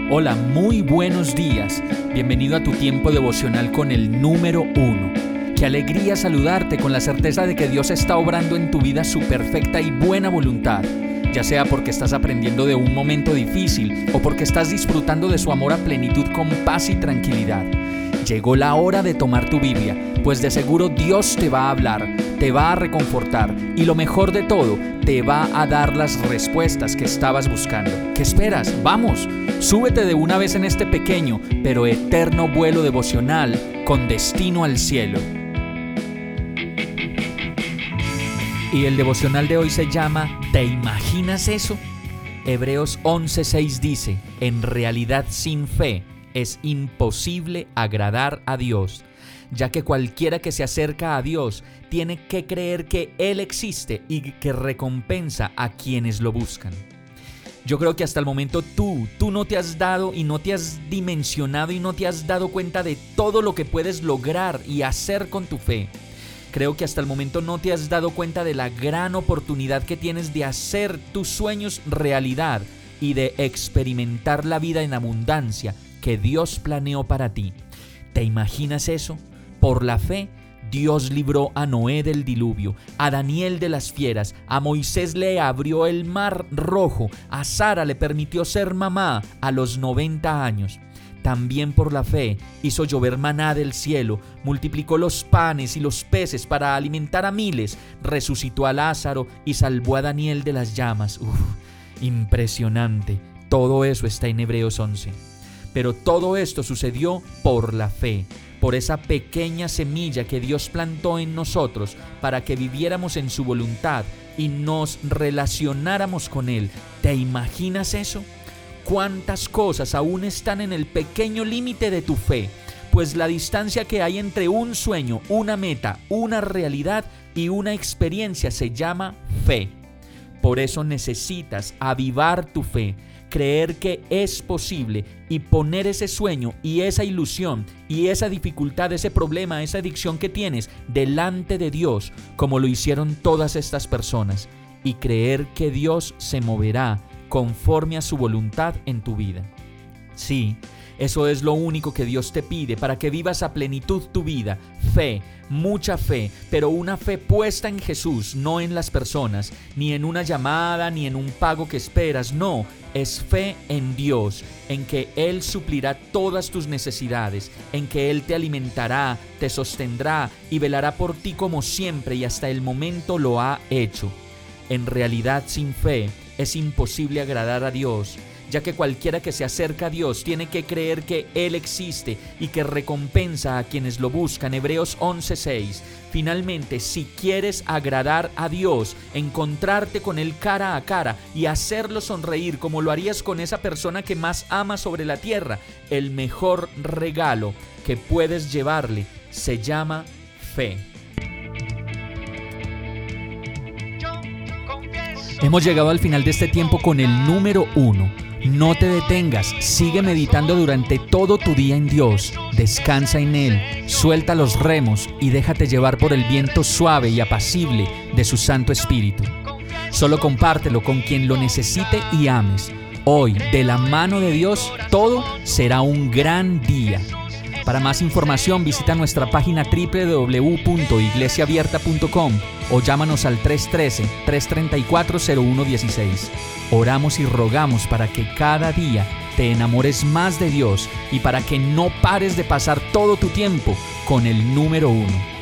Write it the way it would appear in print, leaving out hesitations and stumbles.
Hola, muy buenos días. Bienvenido a tu tiempo devocional con el número 1. Qué alegría saludarte con la certeza de que Dios está obrando en tu vida su perfecta y buena voluntad, ya sea porque estás aprendiendo de un momento difícil o porque estás disfrutando de su amor a plenitud con paz y tranquilidad. Llegó la hora de tomar tu Biblia, pues de seguro Dios te va a hablar, te va a reconfortar y lo mejor de todo, te va a dar las respuestas que estabas buscando. ¿Qué esperas? ¡Vamos! Súbete de una vez en este pequeño pero eterno vuelo devocional con destino al cielo. Y el devocional de hoy se llama ¿Te imaginas eso? Hebreos 11:6 dice: en realidad sin fe es imposible agradar a Dios, ya que cualquiera que se acerca a Dios tiene que creer que Él existe y que recompensa a quienes lo buscan. Yo creo que hasta el momento tú no te has dado y no te has dimensionado y no te has dado cuenta de todo lo que puedes lograr y hacer con tu fe. Creo que hasta el momento no te has dado cuenta de la gran oportunidad que tienes de hacer tus sueños realidad y de experimentar la vida en abundancia que Dios planeó para ti. ¿Te imaginas eso? Por la fe, Dios libró a Noé del diluvio, a Daniel de las fieras, a Moisés le abrió el mar rojo, a Sara le permitió ser mamá a los 90 años. También por la fe hizo llover maná del cielo, multiplicó los panes y los peces para alimentar a miles, resucitó a Lázaro y salvó a Daniel de las llamas. Impresionante. Todo eso está en Hebreos 11. Pero todo esto sucedió por la fe, por esa pequeña semilla que Dios plantó en nosotros para que viviéramos en su voluntad y nos relacionáramos con Él. ¿Te imaginas eso? ¿Cuántas cosas aún están en el pequeño límite de tu fe? Pues la distancia que hay entre un sueño, una meta, una realidad y una experiencia se llama fe. Por eso necesitas avivar tu fe, creer que es posible y poner ese sueño y esa ilusión y esa dificultad, ese problema, esa adicción que tienes delante de Dios, como lo hicieron todas estas personas, y creer que Dios se moverá conforme a su voluntad en tu vida. Sí, eso es lo único que Dios te pide para que vivas a plenitud tu vida. Fe, mucha fe, pero una fe puesta en Jesús, no en las personas, ni en una llamada, ni en un pago que esperas. No, es fe en Dios, en que Él suplirá todas tus necesidades, en que Él te alimentará, te sostendrá y velará por ti como siempre y hasta el momento lo ha hecho. En realidad, sin fe es imposible agradar a Dios, ya que cualquiera que se acerca a Dios tiene que creer que Él existe y que recompensa a quienes lo buscan. Hebreos 11:6. Finalmente, si quieres agradar a Dios, encontrarte con Él cara a cara y hacerlo sonreír como lo harías con esa persona que más amas sobre la tierra, el mejor regalo que puedes llevarle se llama fe. Hemos llegado al final de este tiempo con el número 1. No te detengas, sigue meditando durante todo tu día en Dios, descansa en Él, suelta los remos y déjate llevar por el viento suave y apacible de su Santo Espíritu. Solo compártelo con quien lo necesite y ames. Hoy, de la mano de Dios, todo será un gran día. Para más información visita nuestra página www.iglesiaabierta.com o llámanos al 313-334-0116. Oramos y rogamos para que cada día te enamores más de Dios y para que no pares de pasar todo tu tiempo con el número 1.